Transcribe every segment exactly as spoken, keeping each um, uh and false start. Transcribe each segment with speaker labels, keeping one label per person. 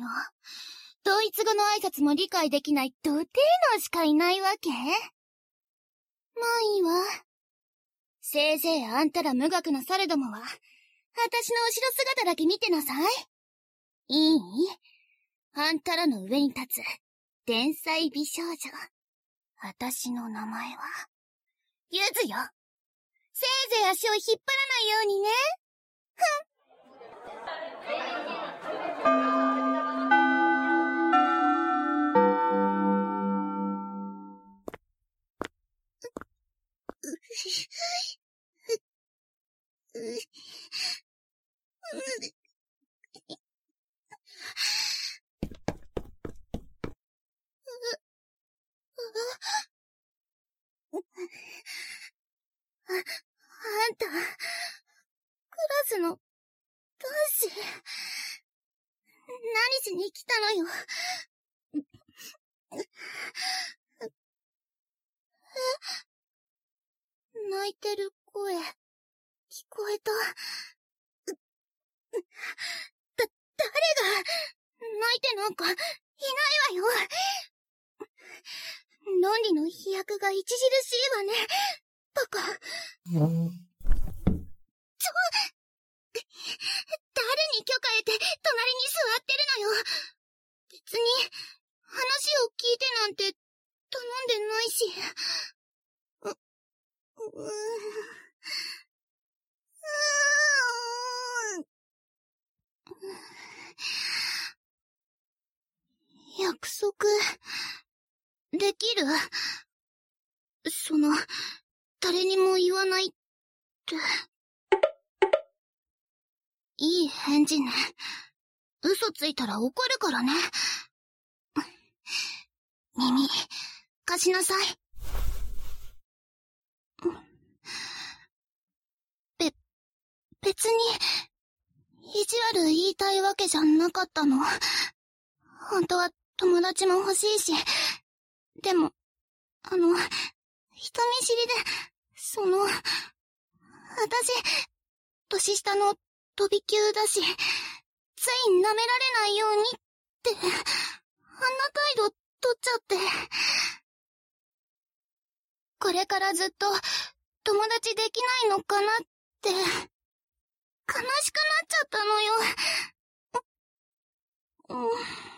Speaker 1: よ。ドイツ語の挨拶も理解できないド低能しかいないわけ？まあいいわ。せいぜいあんたら無学の猿どもは、私の後ろ姿だけ見てなさい。いい？あんたらの上に立つ、天才美少女。私の名前は、ゆずよ。せいぜい足を引っ張らないようにね。ふん。あ、あんた、クラスの男子、何しに来たのよ。泣いてる声、聞こえた。だ、誰が、泣いてなんか、いないわよ。論理の飛躍が著しいわね。バカ。ちょ、誰に許可得て隣に座ってるのよ。別に、話を聞いてなんて頼んでないし。う、うーん。約束、できる？その、誰にも言わないって。いい返事ね。嘘ついたら怒るからね。耳、貸しなさい。べ、別に、意地悪言いたいわけじゃなかったの。本当は友達も欲しいし。でも、あの、人見知りで、その、私、年下の飛び級だし、つい舐められないようにって、あんな態度取っちゃって。これからずっと友達できないのかなって、悲しくなっちゃったのよ。うん。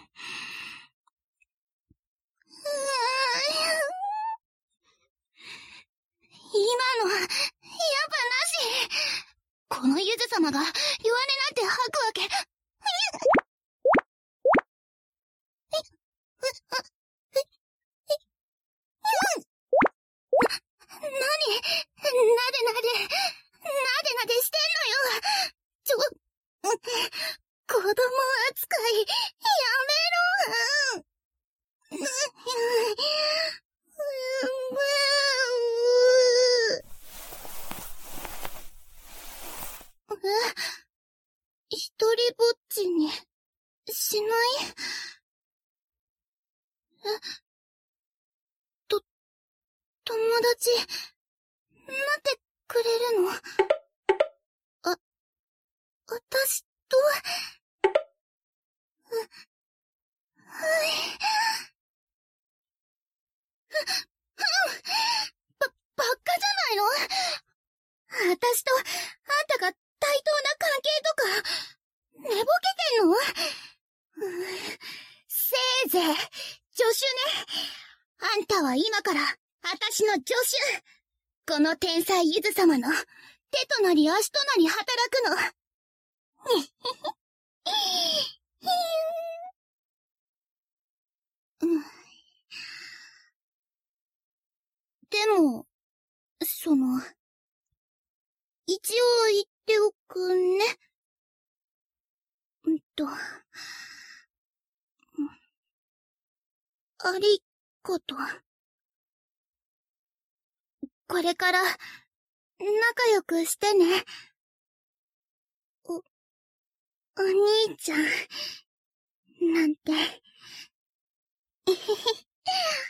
Speaker 1: 今のは、やっぱなし。このゆず様が弱音なんて吐くわけ。な、なに？なでなで、なでなでしてんのよ。ちょ、子供扱い、やめろ。一人ぼっちにしない？え、と、友達、待ってくれるの？あ、私と、う、はい。ふ、ふん！ば、ばっかじゃないの？私と、あんたが対等な関係とか、寝ぼけてんの？せいぜい、助手ね。あんたは今から、私の助手。この天才ゆず様の、手となり足となり働くの。でも、その、一応言っておくね。んと、ありがとう。これから、仲良くしてね。お、お兄ちゃん、なんて。えへへ。